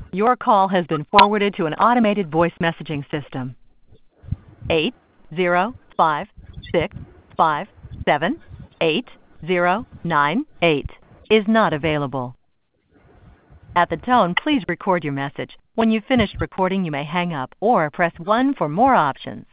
Your call has been forwarded to an automated voice messaging system. 80565788098 is not available. At the tone, please record your message. When you've finished recording, you may hang up or press 1 for more options.